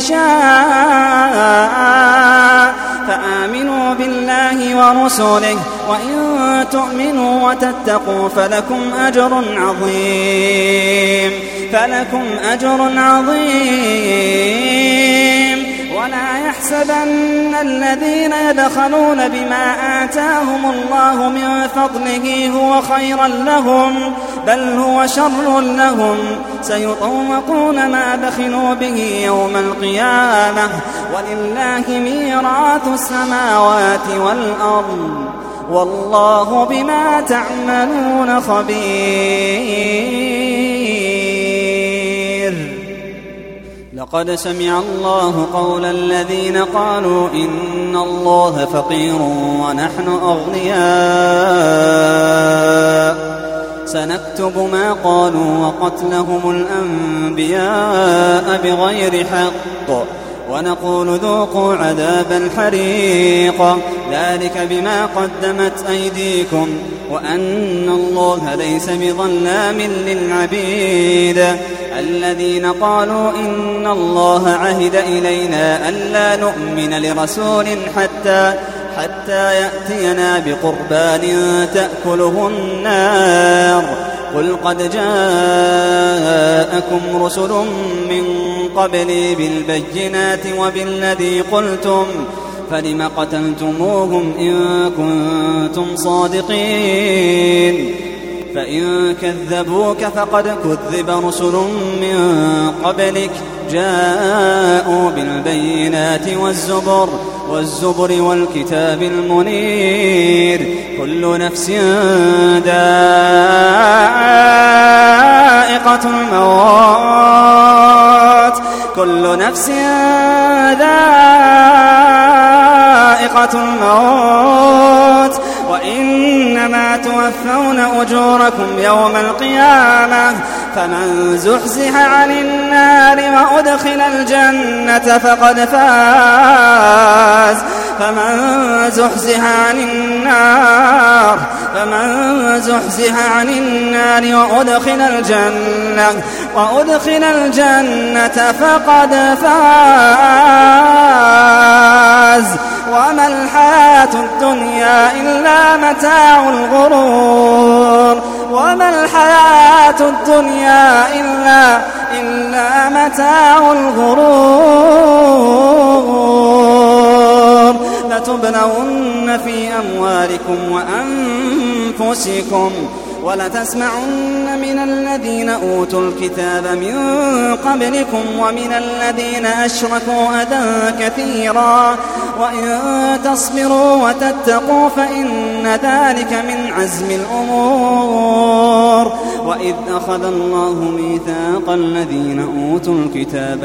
يشاء فآمنوا بالله ورسله وإن تؤمنوا وتتقوا فلكم أجر عظيم ولا يحسبن الذين يبخلون بما آتاهم الله من فضله هو خيرا لهم بل هو شر لهم سيطوقون ما بخلوا به يوم القيامة ولله ميراث السماوات والأرض والله بما تعملون خبير. لقد سمع الله قول الذين قالوا إن الله فقير ونحن أغنياء سنكتب ما قالوا وقتلهم الأنبياء بغير حق ونقول ذوقوا عذاب الحريق ذلك بما قدمت أيديكم وأن الله ليس بظلام للعبيد. الذين قالوا إن الله عهد إلينا ألا نؤمن لرسول حتى يأتينا بقربان تأكله النار قل قد جاءكم رسل من قبلي بالبينات وبالذي قلتم فلم قتلتموهم إن كنتم صادقين فإن كذبوك فقد كذب رسل من قبلك جاءوا بالبينات والزبر والكتاب المنير كل نفس ذائقة الموت وإنما توفون أجوركم يوم القيامة فمن زحزح عن النار وأدخل الجنة فقد فاز وأدخل الجنة فقد فاز وما الحياة الدنيا إلا متاع الغرور لتبلون في أموالكم وأنفسكم ولتسمعن من الذين أوتوا الكتاب من قبلكم ومن الذين أشركوا أذى كثيرا وإن تصبروا وتتقوا فإن ذلك من عزم الأمور. وإذ أخذ الله ميثاق الذين أوتوا الكتاب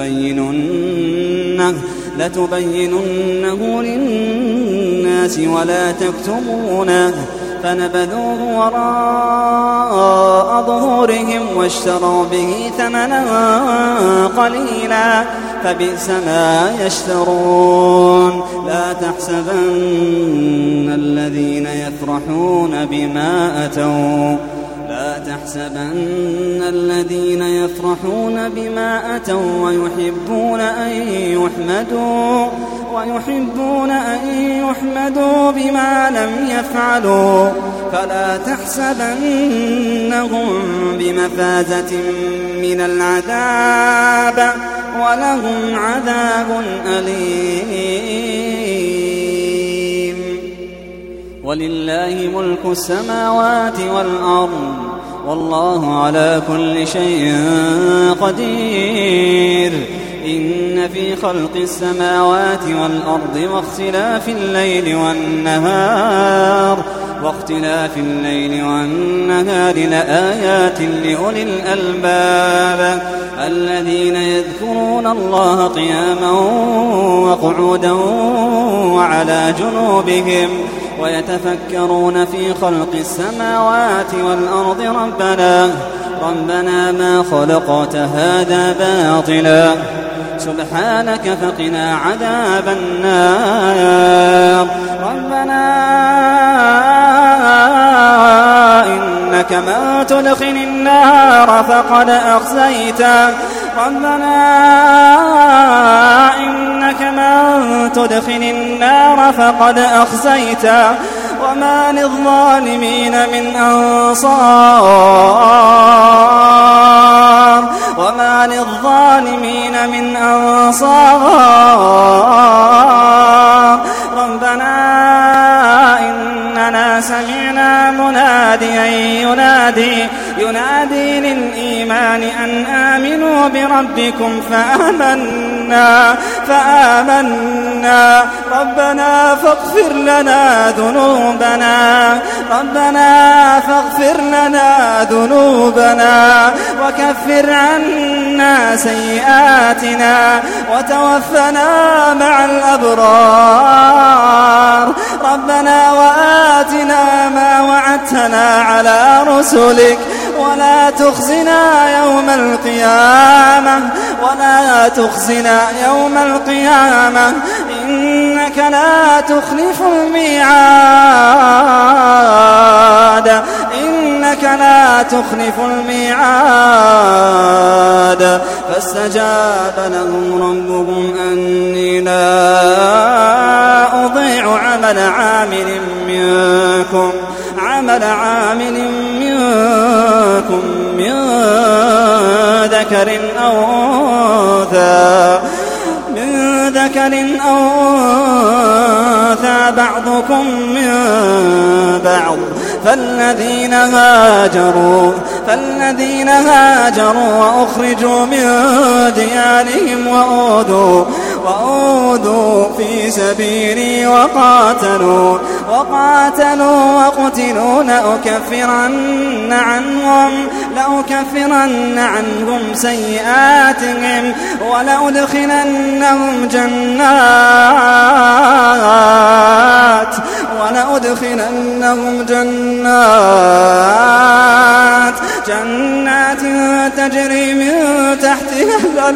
لتبيننه للناس ولا تكتمونه فنبذوه وراء ظهورهم واشتروا به ثمنا قليلا فبئس ما يشترون. لا تحسبن الذين يفرحون بما أتوا ويحبون أن يحمدوا بما لم يفعلوا فلا تحسبنهم بمفازة من العذاب ولهم عذاب أليم. ولله ملك السماوات والأرض والله على كل شيء قدير. إن في خلق السماوات والأرض واختلاف الليل والنهار لآيات لأولي الألباب الذين يذكرون الله قياما وقعودا وعلى جنوبهم ويتفكرون في خلق السماوات والأرض ربنا ما خلقت هذا باطلا سبحانك فقنا عذاب النار. ربنا إنك من تدخل النار فقد أخزيته وما للظالمين من أنصار. أنصار وما للظالمين من أنصار ربنا إننا سمعنا مناديا ينادي للإيمان أن آمنوا بربكم فآمنا ربنا فاغفر لنا ذنوبنا وكفر عنا سيئاتنا وتوفنا مع الأبرار ربنا وآتنا ما وعدتنا على رسلك ولا تخزنا يوم القيامة إنك لا تخلف الميعاد فاستجاب لهم ربهم أني لا أضيع عمل عامل منكم من ذكر أو أنثى بعضكم من بعض فالذين هاجروا وأخرجوا من ديارهم وأوذوا في سبيلي وقاتلوا وقتلوا لأكفرن عنهم سيئاتهم ولأدخلنهم جنات تجري من تحتها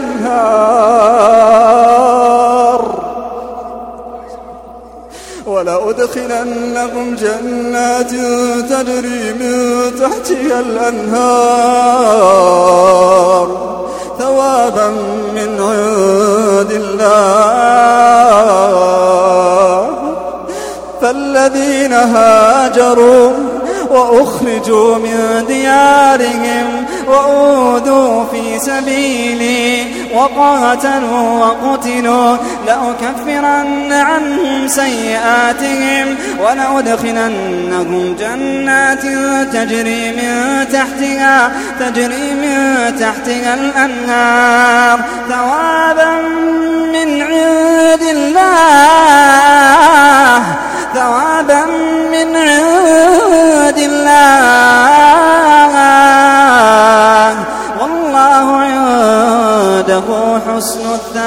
الأنهار ثوابا من عند الله فالذين هاجروا وأخرجوا من ديارهم وأوذوا في سبيلي وقتلوا لأكفرن عنهم سيئاتهم ولأدخلنهم جنات تجري من تحتها الأنهار ثوابا من عند الله والله عنده حسن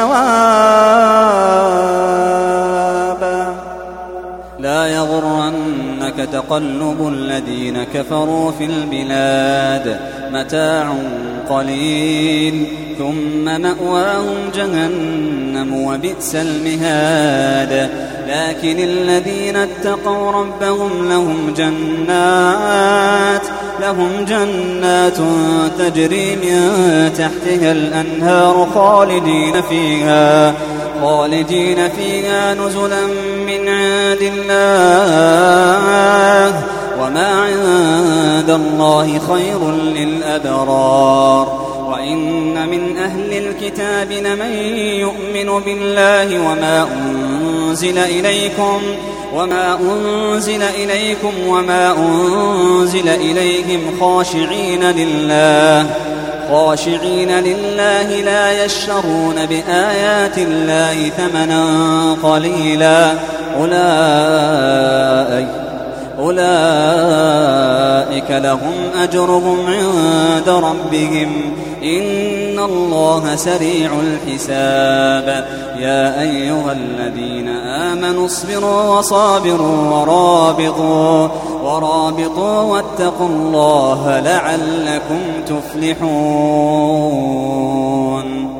الثواب لا يغرنك تقلب الذين كفروا في البلاد متاع قليل ثم مأواهم جهنم وبئس المهاد لكن الذين اتقوا ربهم لهم جنات تجري من تحتها الأنهار خالدين فيها نزلا من عند الله وما عند الله خير للأبرار وإن من أهل الكتاب لمن يؤمن بالله وما أنزل إليكم وما أنزل إليهم خاشعين لله لا يشترون بآيات الله ثمنا قليلا أولئك لهم أجرهم عند ربهم إن الله سريع الحساب يا أيها الذين آمنوا اصبروا وصابروا ورابطوا واتقوا الله لعلكم تفلحون